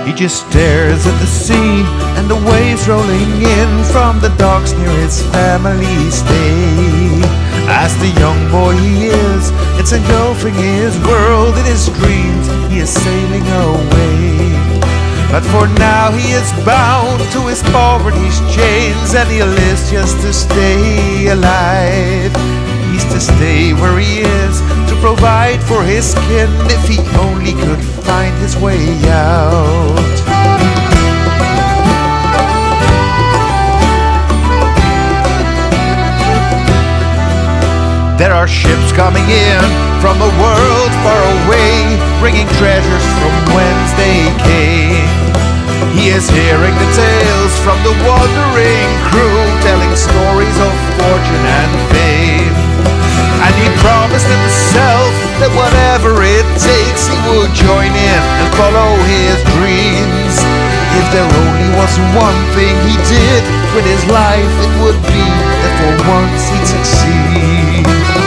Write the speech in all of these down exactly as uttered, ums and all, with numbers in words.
He just stares at the sea and the waves rolling in from the docks near his family stay. As the young boy he is, it's engulfing his world. In his dreams he is sailing away, but for now he is bound to his poverty's chains, and he lives just to stay alive. He's to stay where he is, to provide for his kin, if he only could find his way out. There are ships coming in from a world far away, bringing treasures from whence they came. He is hearing the tales from the wandering crew, telling stories of fortune and fame. And he promised himself that whatever it takes, he would join in and follow his dreams. If there only was one thing he did with his life, it would be that for once he'd succeed.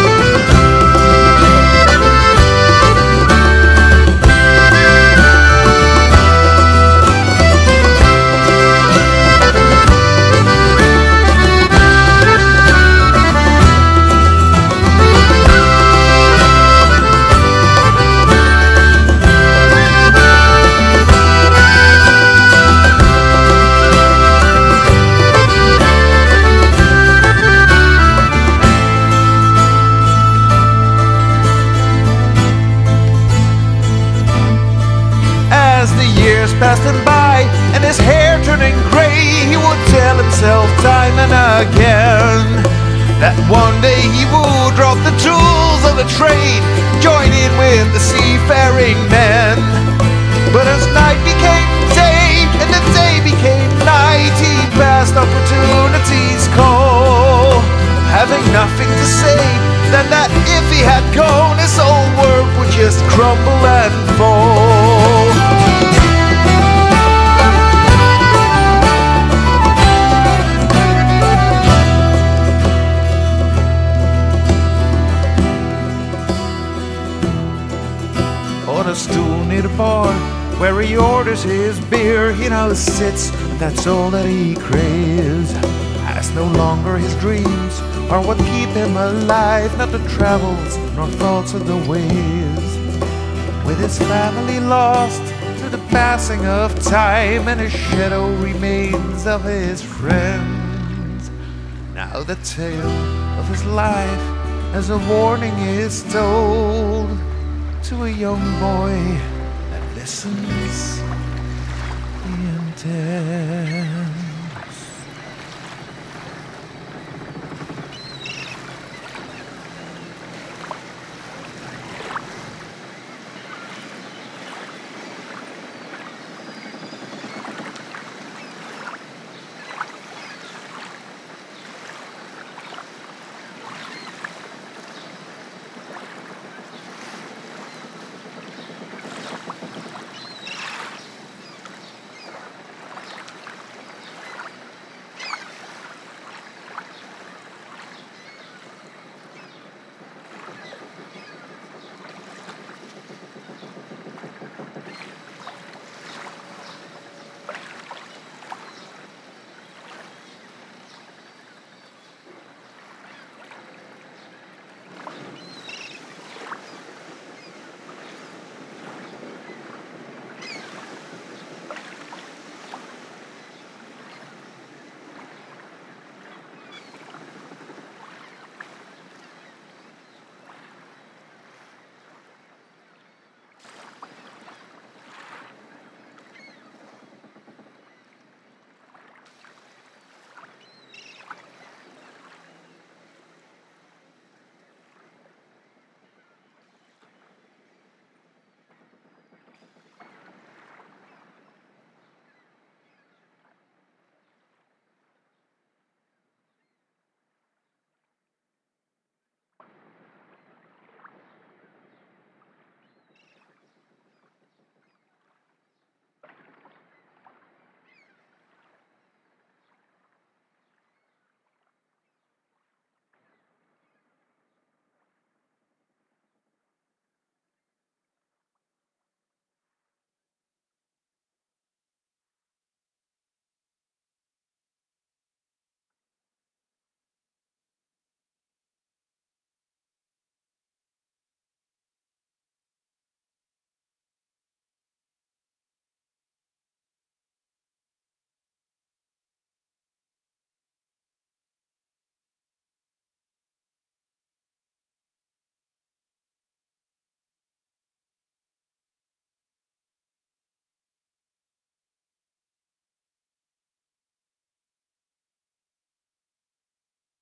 As the years passed him by and his hair turning gray, he would tell himself time and again that one day he would drop the tools of the trade, join in with the seafaring men. But as night became day and the day became night, he passed opportunity's call, having nothing to say than that if he had gone, his whole world would just crumble and fall. On a stool near the bar, where he orders his beer, he now sits, and that's all that he craves. As no longer his dreams are what keep him alive, not the travels nor thoughts of the waves. With his family lost to the passing of time, and his shadow remains of his friends, now the tale of his life as a warning is told to a young boy that listens the intent.